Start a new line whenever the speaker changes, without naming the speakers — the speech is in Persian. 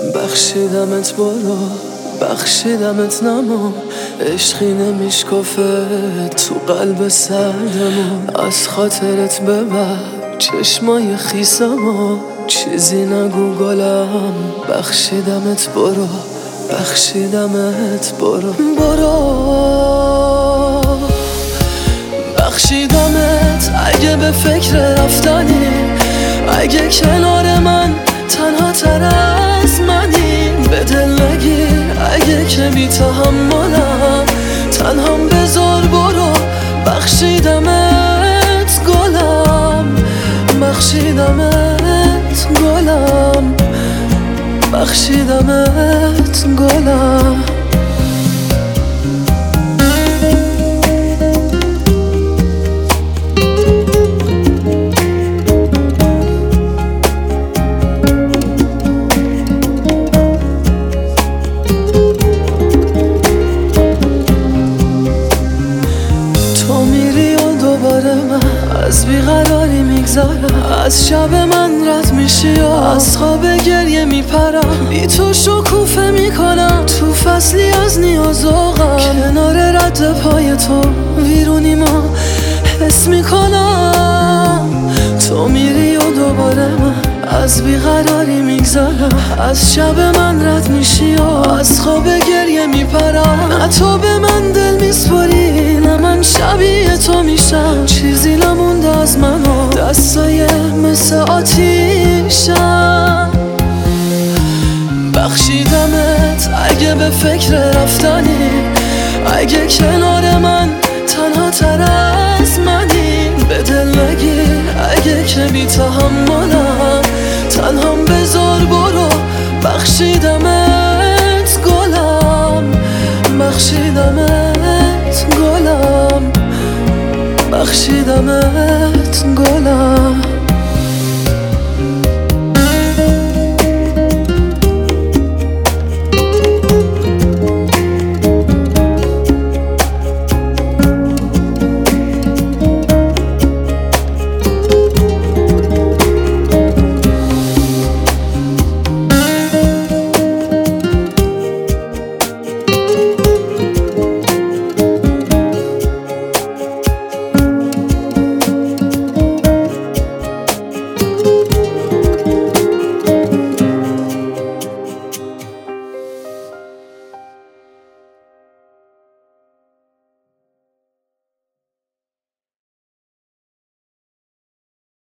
بخشیدمت برو، بخشیدمت نما، عشقی نمیشکافه تو قلب سردمون. از خاطرت ببر چشمای خیسمو، چیزی نگو گلم. بخشیدمت برو، بخشیدمت برو، بخشیدمت اگه به فکر رفتنی، اگه کنار من تنها تر از منی. به دل نگیر اگه که بی تحملم، تنهام بذار برو. بخشیدمت گلم، بخشیدمت گلم، بخشیدمت گلم. از بیقراری میگذرم، از شب من رد میشی و از خواب گریه میپرم. بی تو شکوفه میکنم تو فصلی از نیاز و غم، کنار رد پای تو ویرونی ما حس میکنم. تو میری و دوباره من از بیقراری میگذرم، از شب من رد میشی و از خواب گریه میپرم. نه تو به من دل میسپاری، نه من شبیه تو میشم. چیزی نمونده از من و دستای مثل آتیشم. بخشیدمت اگه به فکر رفتنی، اگه کنار من تنها تر از منی. به دل نگیر اگه که بی تحملم، تنهام بذار برو. بخشیدمت گلم، بخشیدمت گلم، بخشیدمت